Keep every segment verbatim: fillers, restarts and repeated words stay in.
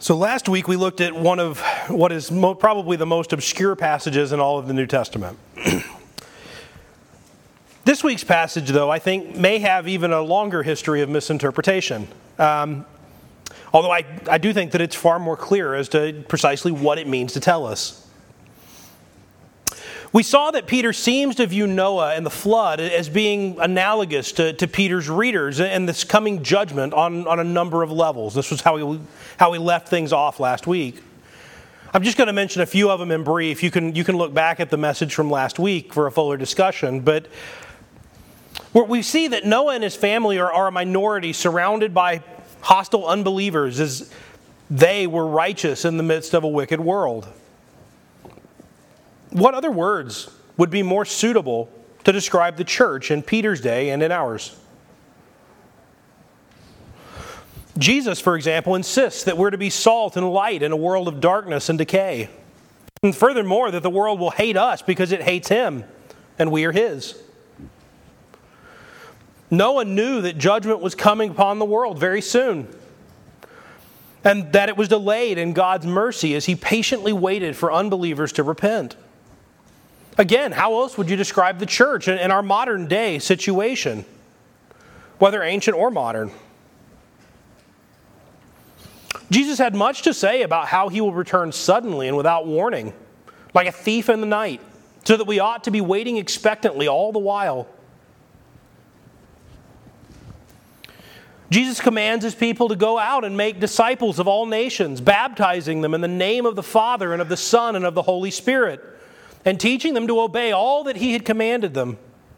So last week we looked at one of what is mo- probably the most obscure passages in all of the New Testament. This week's passage, though, I think may have even a longer history of misinterpretation. Um, although I, I do think that it's far more clear as to precisely what it means to tell us. We saw that Peter seems to view Noah and the flood as being analogous to, to Peter's readers and this coming judgment on, on a number of levels. This was how we, how we left things off last week. I'm just going to mention a few of them in brief. You can, you can look back at the message from last week for a fuller discussion. But we see that Noah and his family are, are a minority surrounded by hostile unbelievers as they were righteous in the midst of a wicked world. What other words would be more suitable to describe the church in Peter's day and in ours? Jesus, for example, insists that we're to be salt and light in a world of darkness and decay. And furthermore, that the world will hate us because it hates him, and we are his. Noah knew that judgment was coming upon the world very soon, and that it was delayed in God's mercy as he patiently waited for unbelievers to repent. Again, how else would you describe the church in our modern day situation, whether ancient or modern? Jesus had much to say about how he will return suddenly and without warning, like a thief in the night, so that we ought to be waiting expectantly all the while. Jesus commands his people to go out and make disciples of all nations, baptizing them in the name of the Father and of the Son and of the Holy Spirit, and teaching them to obey all that he had commanded them.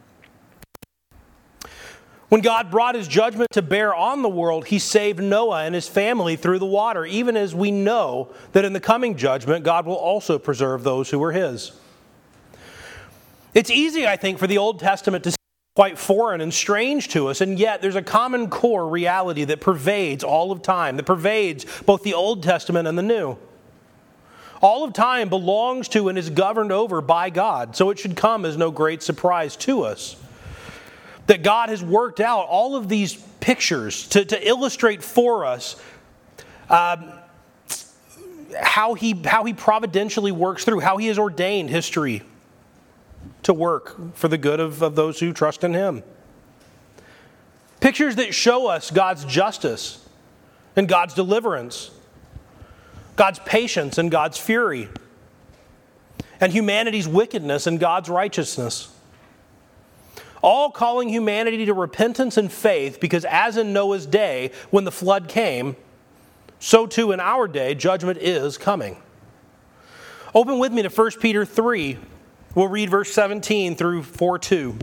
When God brought his judgment to bear on the world, he saved Noah and his family through the water, even as we know that in the coming judgment, God will also preserve those who are his. It's easy, I think, for the Old Testament to seem quite foreign and strange to us, and yet there's a common core reality that pervades all of time, that pervades both the Old Testament and the New. All of time belongs to and is governed over by God, so it should come as no great surprise to us that God has worked out all of these pictures to, to illustrate for us um, how he, how he providentially works through, how he has ordained history to work for the good of, of those who trust in him. Pictures that show us God's justice and God's deliverance, God's patience and God's fury, and humanity's wickedness and God's righteousness. All calling humanity to repentance and faith, because as in Noah's day, when the flood came, so too in our day, judgment is coming. Open with me to First Peter three. We'll read verse seventeen through four two.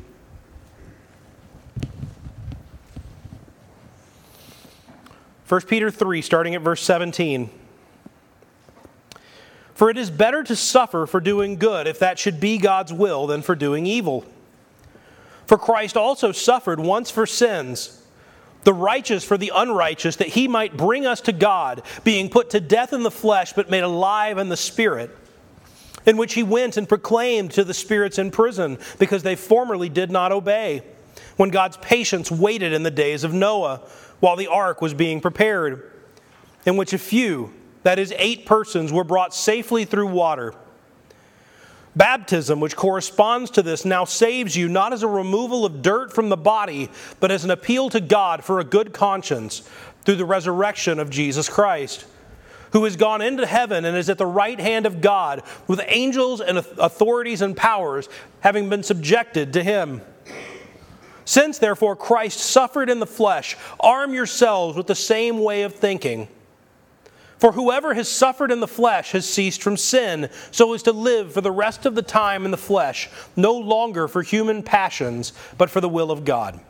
First Peter three, starting at verse seventeen. For it is better to suffer for doing good, if that should be God's will, than for doing evil. For Christ also suffered once for sins, the righteous for the unrighteous, that he might bring us to God, being put to death in the flesh, but made alive in the Spirit, in which he went and proclaimed to the spirits in prison, because they formerly did not obey, when God's patience waited in the days of Noah, while the ark was being prepared, in which a few, that is, eight persons, were brought safely through water. Baptism, which corresponds to this, now saves you, not as a removal of dirt from the body, but as an appeal to God for a good conscience through the resurrection of Jesus Christ, who has gone into heaven and is at the right hand of God, with angels and authorities and powers having been subjected to him. Since, therefore, Christ suffered in the flesh, arm yourselves with the same way of thinking. For whoever has suffered in the flesh has ceased from sin, so as to live for the rest of the time in the flesh, no longer for human passions, but for the will of God.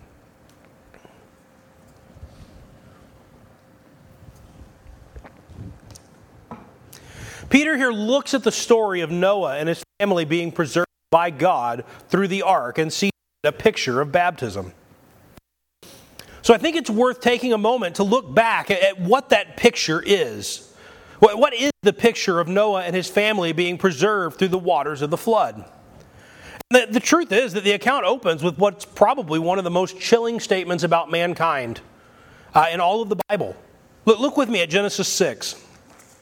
Peter here looks at the story of Noah and his family being preserved by God through the ark and sees a picture of baptism. So I think it's worth taking a moment to look back at what that picture is. What is the picture of Noah and his family being preserved through the waters of the flood? The, the truth is that the account opens with what's probably one of the most chilling statements about mankind uh, in all of the Bible. Look, look with me at Genesis six.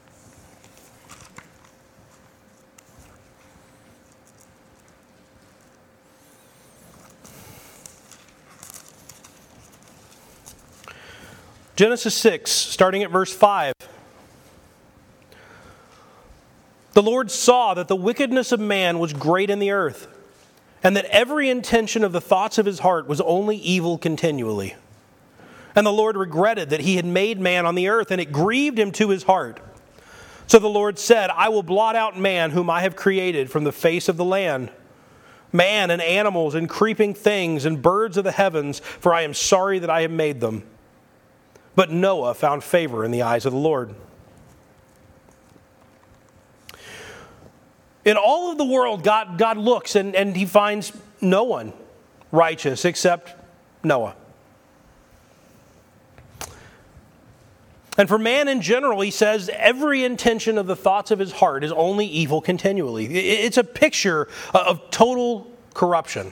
Genesis six, starting at verse five. The Lord saw that the wickedness of man was great in the earth, and that every intention of the thoughts of his heart was only evil continually. And the Lord regretted that he had made man on the earth, and it grieved him to his heart. So the Lord said, I will blot out man whom I have created from the face of the land, man and animals and creeping things and birds of the heavens, for I am sorry that I have made them. But Noah found favor in the eyes of the Lord. In all of the world, God, God looks and, and he finds no one righteous except Noah. And for man in general, he says, every intention of the thoughts of his heart is only evil continually. It's a picture of total corruption.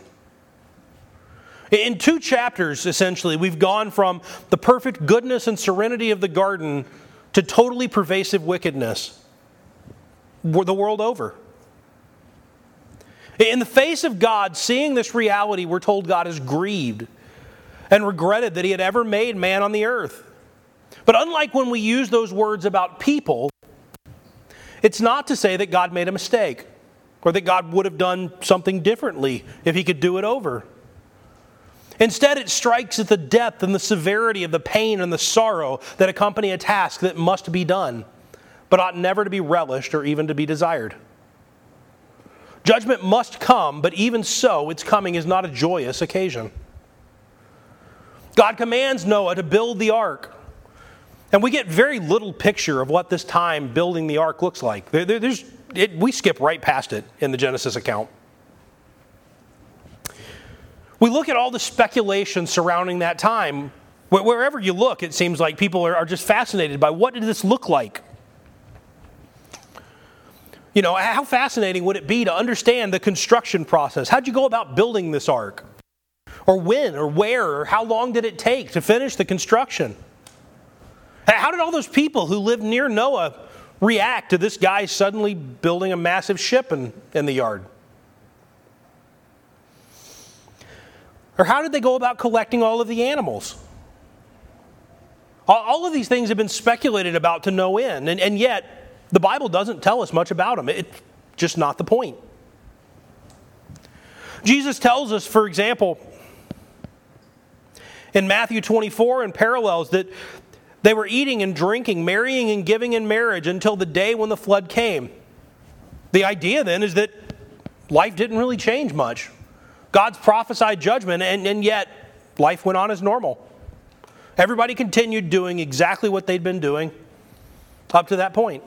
In two chapters, essentially, we've gone from the perfect goodness and serenity of the garden to totally pervasive wickedness the world over. In the face of God, seeing this reality, we're told God is grieved and regretted that he had ever made man on the earth. But unlike when we use those words about people, it's not to say that God made a mistake or that God would have done something differently if he could do it over. Instead, it strikes at the depth and the severity of the pain and the sorrow that accompany a task that must be done, but ought never to be relished or even to be desired. Judgment must come, but even so, its coming is not a joyous occasion. God commands Noah to build the ark. And we get very little picture of what this time building the ark looks like. There, there, there's, it, we skip right past it in the Genesis account. We look at all the speculation surrounding that time. Wherever you look, it seems like people are, are just fascinated by what did this look like? You know, how fascinating would it be to understand the construction process? How'd you go about building this ark? Or when, or where, or how long did it take to finish the construction? How did all those people who lived near Noah react to this guy suddenly building a massive ship in, in the yard? Or how did they go about collecting all of the animals? All of these things have been speculated about to no end, and, and yet the Bible doesn't tell us much about them. It's just not the point. Jesus tells us, for example, in Matthew twenty-four and parallels, that they were eating and drinking, marrying and giving in marriage until the day when the flood came. The idea then is that life didn't really change much. God's prophesied judgment, and, and yet life went on as normal. Everybody continued doing exactly what they'd been doing up to that point.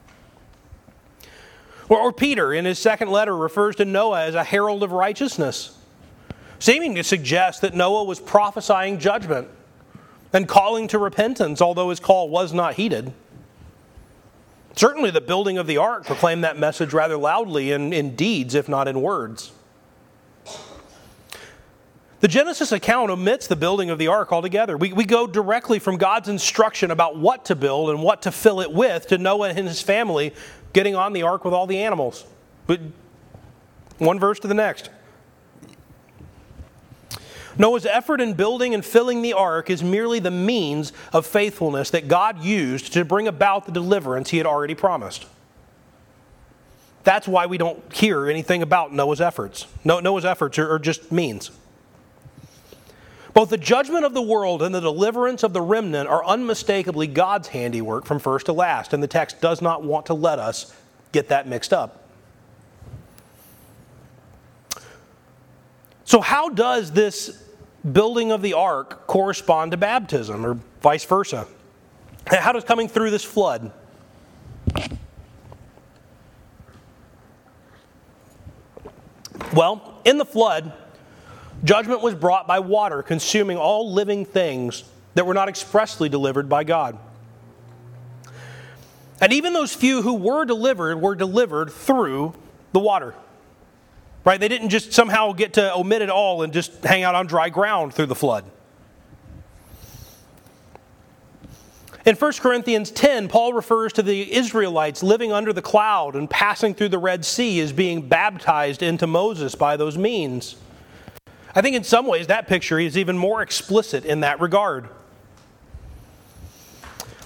Or, or Peter, in his second letter, refers to Noah as a herald of righteousness, seeming to suggest that Noah was prophesying judgment and calling to repentance, although his call was not heeded. Certainly the building of the ark proclaimed that message rather loudly in, in deeds, if not in words. The Genesis account omits the building of the ark altogether. We, we go directly from God's instruction about what to build and what to fill it with to Noah and his family getting on the ark with all the animals. But one verse to the next. Noah's effort in building and filling the ark is merely the means of faithfulness that God used to bring about the deliverance he had already promised. That's why we don't hear anything about Noah's efforts. Noah's efforts are, are just means. Both the judgment of the world and the deliverance of the remnant are unmistakably God's handiwork from first to last, and the text does not want to let us get that mixed up. So how does this building of the ark correspond to baptism, or vice versa? How does coming through this flood? Well, in the flood, judgment was brought by water, consuming all living things that were not expressly delivered by God. And even those few who were delivered were delivered through the water. Right? They didn't just somehow get to omit it all and just hang out on dry ground through the flood. In First Corinthians ten, Paul refers to the Israelites living under the cloud and passing through the Red Sea as being baptized into Moses by those means. I think in some ways that picture is even more explicit in that regard.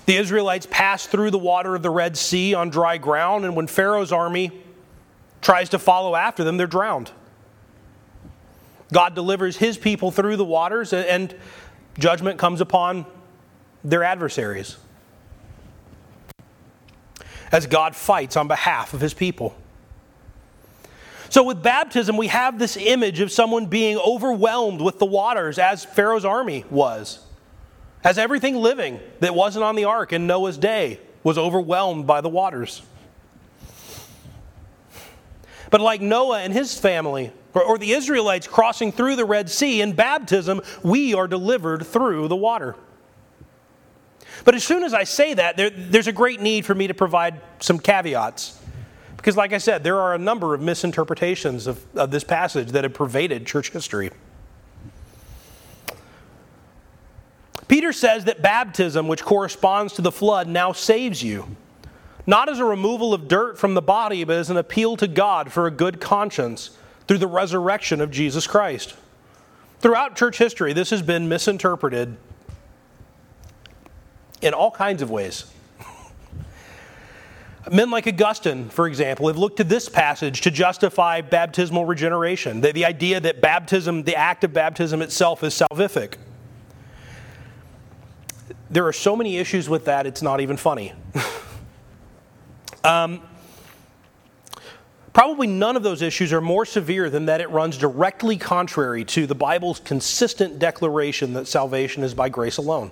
The Israelites pass through the water of the Red Sea on dry ground, and when Pharaoh's army tries to follow after them, they're drowned. God delivers his people through the waters, and judgment comes upon their adversaries as God fights on behalf of his people. So with baptism, we have this image of someone being overwhelmed with the waters as Pharaoh's army was. As everything living that wasn't on the ark in Noah's day was overwhelmed by the waters. But like Noah and his family, or, or the Israelites crossing through the Red Sea, in baptism, we are delivered through the water. But as soon as I say that, there, there's a great need for me to provide some caveats. Because like I said, there are a number of misinterpretations of, of this passage that have pervaded church history. Peter says that baptism, which corresponds to the flood, now saves you. Not as a removal of dirt from the body, but as an appeal to God for a good conscience through the resurrection of Jesus Christ. Throughout church history, this has been misinterpreted in all kinds of ways. Men like Augustine, for example, have looked to this passage to justify baptismal regeneration. The, the idea that baptism, the act of baptism itself, is salvific. There are so many issues with that, it's not even funny. um, probably none of those issues are more severe than that it runs directly contrary to the Bible's consistent declaration that salvation is by grace alone.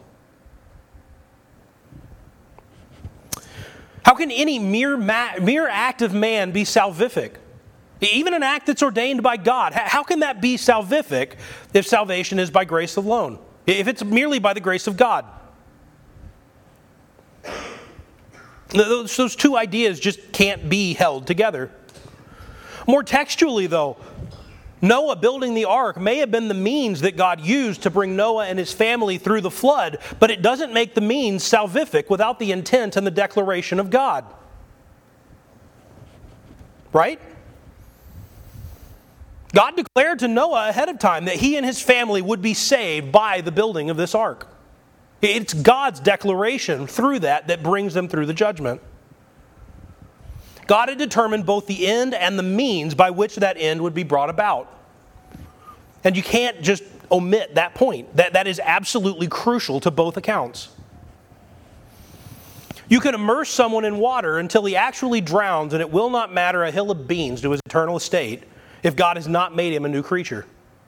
How can any mere, ma- mere act of man be salvific? Even an act that's ordained by God. How can that be salvific if salvation is by grace alone? If it's merely by the grace of God? Those, those two ideas just can't be held together. More textually, though, Noah building the ark may have been the means that God used to bring Noah and his family through the flood, but it doesn't make the means salvific without the intent and the declaration of God. Right? God declared to Noah ahead of time that he and his family would be saved by the building of this ark. It's God's declaration through that that brings them through the judgment. God had determined both the end and the means by which that end would be brought about. And you can't just omit that point. That, that is absolutely crucial to both accounts. You can immerse someone in water until he actually drowns, and it will not matter a hill of beans to his eternal estate if God has not made him a new creature.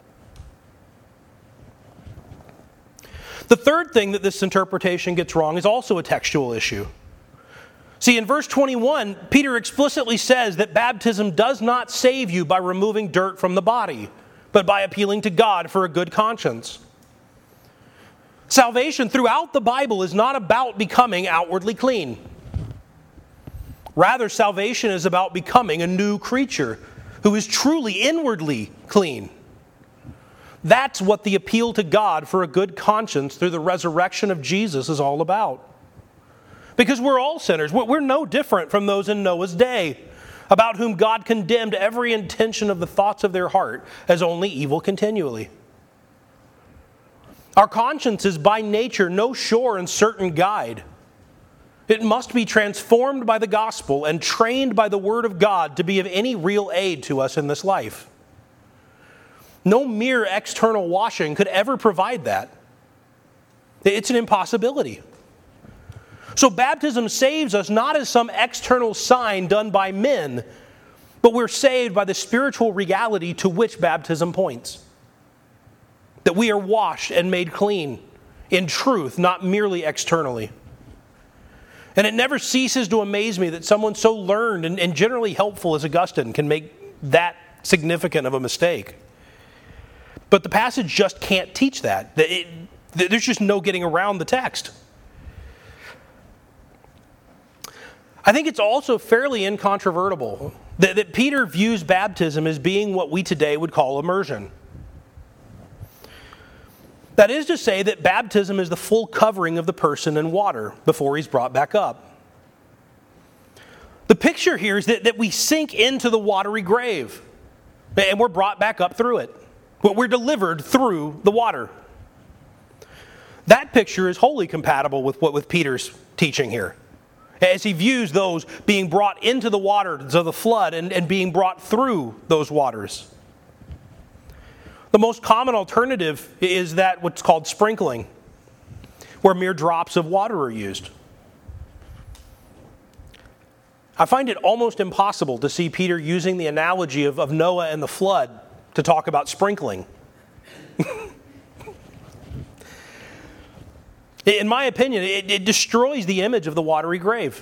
The third thing that this interpretation gets wrong is also a textual issue. See, in verse twenty-one, Peter explicitly says that baptism does not save you by removing dirt from the body, but by appealing to God for a good conscience. Salvation throughout the Bible is not about becoming outwardly clean. Rather, salvation is about becoming a new creature who is truly inwardly clean. That's what the appeal to God for a good conscience through the resurrection of Jesus is all about. Because we're all sinners. We're no different from those in Noah's day, about whom God condemned every intention of the thoughts of their heart as only evil continually. Our conscience is by nature no sure and certain guide. It must be transformed by the gospel and trained by the word of God to be of any real aid to us in this life. No mere external washing could ever provide that. It's an impossibility. So baptism saves us not as some external sign done by men, but we're saved by the spiritual reality to which baptism points. That we are washed and made clean in truth, not merely externally. And it never ceases to amaze me that someone so learned and, and generally helpful as Augustine can make that significant of a mistake. But the passage just can't teach that. It, there's just no getting around the text. I think it's also fairly incontrovertible that, that Peter views baptism as being what we today would call immersion. That is to say that baptism is the full covering of the person in water before he's brought back up. The picture here is that, that we sink into the watery grave and we're brought back up through it. We're delivered through the water. That picture is wholly compatible with what with Peter's teaching here, as he views those being brought into the waters of the flood and, and being brought through those waters. The most common alternative is that what's called sprinkling, where mere drops of water are used. I find it almost impossible to see Peter using the analogy of, of Noah and the flood to talk about sprinkling. In my opinion, it, it destroys the image of the watery grave.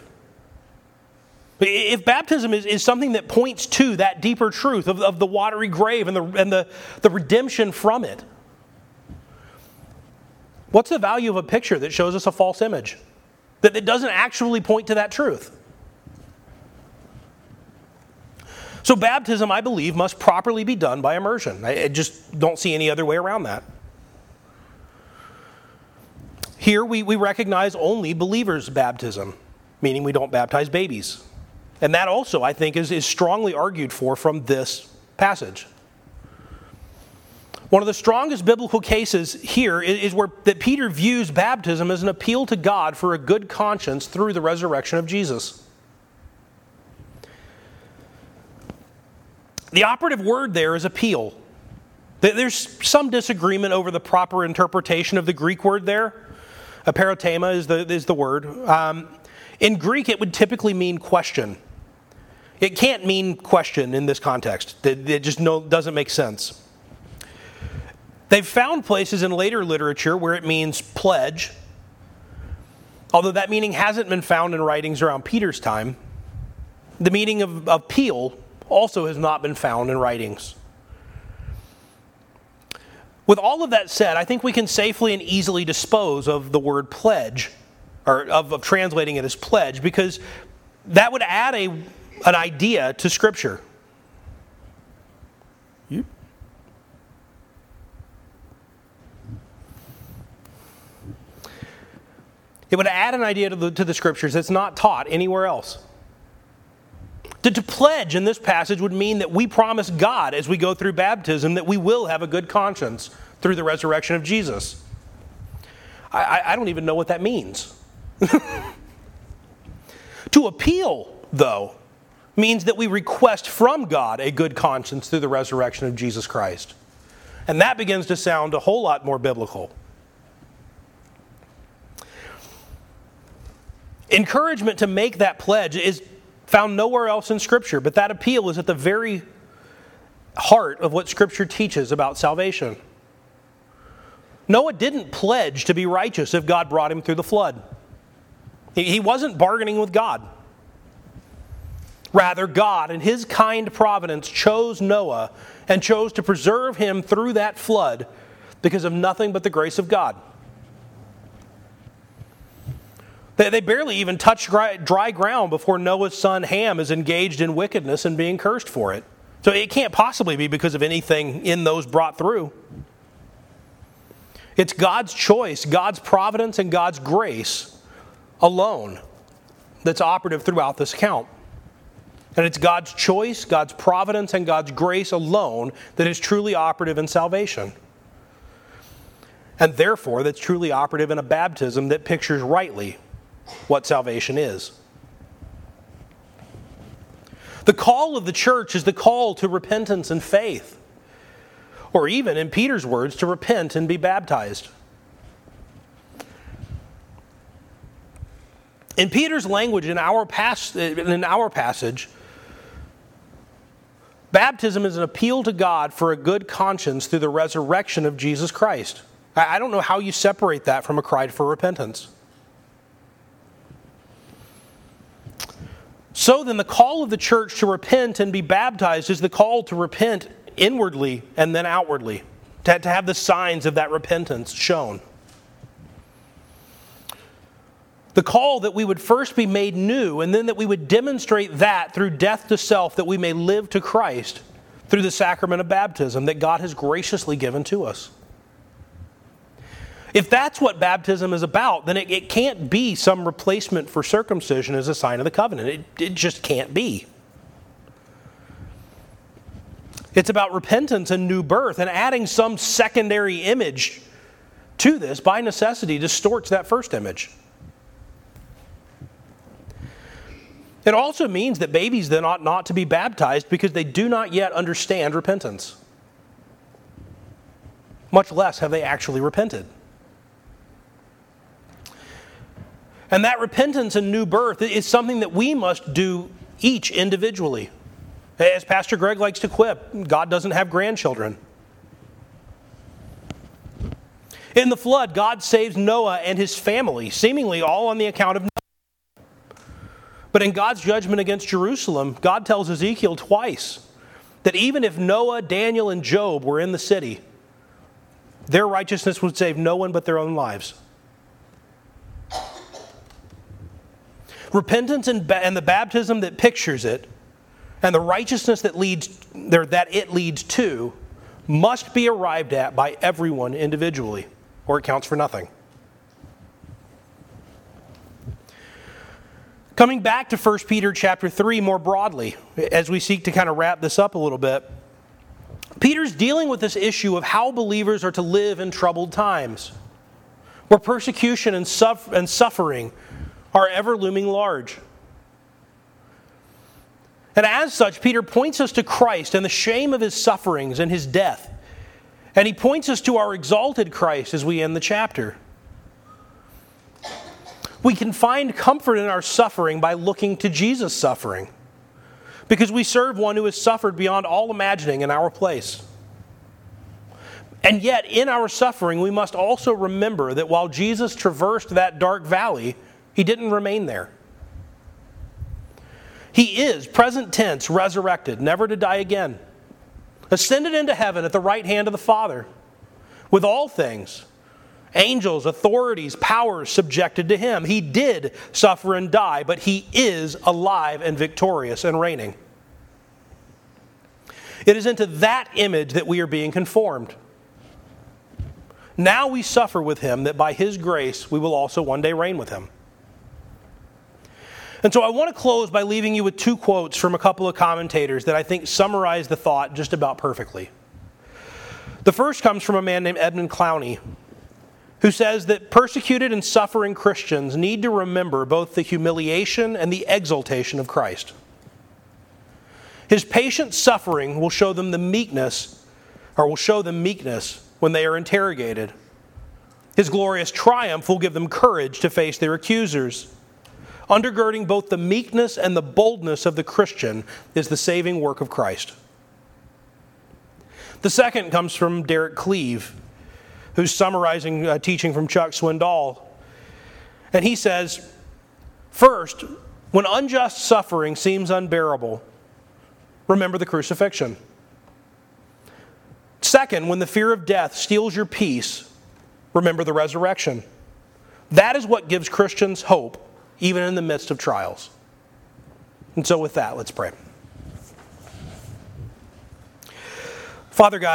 If baptism is, is something that points to that deeper truth of, of the watery grave and, the, and the, the redemption from it, what's the value of a picture that shows us a false image? That, that doesn't actually point to that truth? So baptism, I believe, must properly be done by immersion. I, I just don't see any other way around that. Here we, we recognize only believers' baptism, meaning we don't baptize babies. And that also, I think, is, is strongly argued for from this passage. One of the strongest biblical cases here is, is where that Peter views baptism as an appeal to God for a good conscience through the resurrection of Jesus. The operative word there is appeal. There's some disagreement over the proper interpretation of the Greek word there. Aperitema is the, is the word. Um, in Greek, it would typically mean question. It can't mean question in this context. It, it just no, doesn't make sense. They've found places in later literature where it means pledge, although that meaning hasn't been found in writings around Peter's time. The meaning of appeal also has not been found in writings. With all of that said, I think we can safely and easily dispose of the word pledge, or of, of translating it as pledge, because that would add a, an idea to Scripture. You? It would add an idea to the, to the Scriptures that's not taught anywhere else. To, to pledge in this passage would mean that we promise God as we go through baptism that we will have a good conscience through the resurrection of Jesus. I, I, I don't even know what that means. To appeal, though, means that we request from God a good conscience through the resurrection of Jesus Christ. And that begins to sound a whole lot more biblical. Encouragement to make that pledge is found nowhere else in Scripture, but that appeal is at the very heart of what Scripture teaches about salvation. Noah didn't pledge to be righteous if God brought him through the flood. He wasn't bargaining with God. Rather, God, in His kind providence, chose Noah and chose to preserve him through that flood because of nothing but the grace of God. They barely even touch dry ground before Noah's son Ham is engaged in wickedness and being cursed for it. So it can't possibly be because of anything in those brought through. It's God's choice, God's providence, and God's grace alone that's operative throughout this account. And it's God's choice, God's providence, and God's grace alone that is truly operative in salvation. And therefore, that's truly operative in a baptism that pictures rightly what salvation is. The call of the church is the call to repentance and faith. Or even, in Peter's words, to repent and be baptized. In Peter's language, in our, pas- in our passage, baptism is an appeal to God for a good conscience through the resurrection of Jesus Christ. I don't know how you separate that from a cry for repentance. So then the call of the church to repent and be baptized is the call to repent inwardly and then outwardly, to, to have the signs of that repentance shown. The call that we would first be made new and then that we would demonstrate that through death to self, that we may live to Christ through the sacrament of baptism that God has graciously given to us. If that's what baptism is about, then it, it can't be some replacement for circumcision as a sign of the covenant. It, it just can't be. It's about repentance and new birth and adding some secondary image to this, by necessity, distorts that first image. It also means that babies then ought not to be baptized because they do not yet understand repentance. Much less have they actually repented. And that repentance and new birth is something that we must do each individually. As Pastor Greg likes to quip, God doesn't have grandchildren. In the flood, God saves Noah and his family, seemingly all on the account of Noah. But in God's judgment against Jerusalem, God tells Ezekiel twice that even if Noah, Daniel, and Job were in the city, their righteousness would save no one but their own lives. Repentance and, ba- and the baptism that pictures it, and the righteousness that leads there that it leads to, must be arrived at by everyone individually, or it counts for nothing. Coming back to First Peter chapter three more broadly, as we seek to kind of wrap this up a little bit, Peter's dealing with this issue of how believers are to live in troubled times, where persecution and, suf- and suffering are ever looming large. And as such, Peter points us to Christ and the shame of his sufferings and his death. And he points us to our exalted Christ as we end the chapter. We can find comfort in our suffering by looking to Jesus' suffering, because we serve one who has suffered beyond all imagining in our place. And yet, in our suffering, we must also remember that while Jesus traversed that dark valley, he didn't remain there. He is, present tense, resurrected, never to die again, ascended into heaven at the right hand of the Father, with all things, angels, authorities, powers subjected to him. He did suffer and die, but he is alive and victorious and reigning. It is into that image that we are being conformed. Now we suffer with him, that by his grace we will also one day reign with him. And so I want to close by leaving you with two quotes from a couple of commentators that I think summarize the thought just about perfectly. The first comes from a man named Edmund Clowney, who says that persecuted and suffering Christians need to remember both the humiliation and the exaltation of Christ. His patient suffering will show them the meekness, or will show them meekness when they are interrogated. His glorious triumph will give them courage to face their accusers. Undergirding both the meekness and the boldness of the Christian is the saving work of Christ. The second comes from Derek Cleave, who's summarizing a teaching from Chuck Swindoll. And he says, first, when unjust suffering seems unbearable, remember the crucifixion. Second, when the fear of death steals your peace, remember the resurrection. That is what gives Christians hope, even in the midst of trials. And so with that, let's pray. Father God,